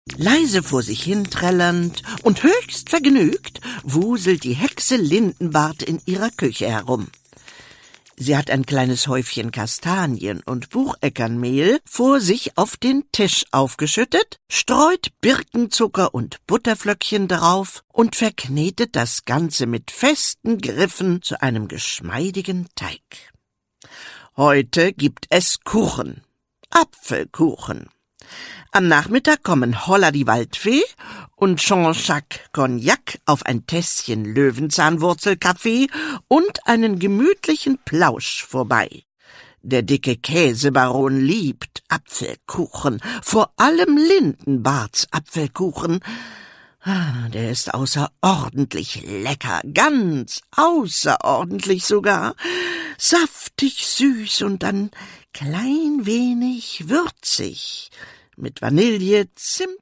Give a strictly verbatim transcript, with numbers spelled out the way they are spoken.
Leise vor sich hinträllernd und höchst vergnügt wuselt die Hexe Lindenbart in ihrer Küche herum. Sie hat ein kleines Häufchen Kastanien und Bucheckernmehl vor sich auf den Tisch aufgeschüttet, streut Birkenzucker und Butterflöckchen drauf und verknetet das Ganze mit festen Griffen zu einem geschmeidigen Teig. Heute gibt es Kuchen, Apfelkuchen. Am Nachmittag kommen Holla die Waldfee und Jean-Jacques Cognac auf ein Tässchen Löwenzahnwurzelkaffee und einen gemütlichen Plausch vorbei. Der dicke Käsebaron liebt Apfelkuchen, vor allem Lindenbarts Apfelkuchen. Der ist außerordentlich lecker, ganz außerordentlich sogar, saftig süß und dann klein wenig würzig, mit Vanille, Zimt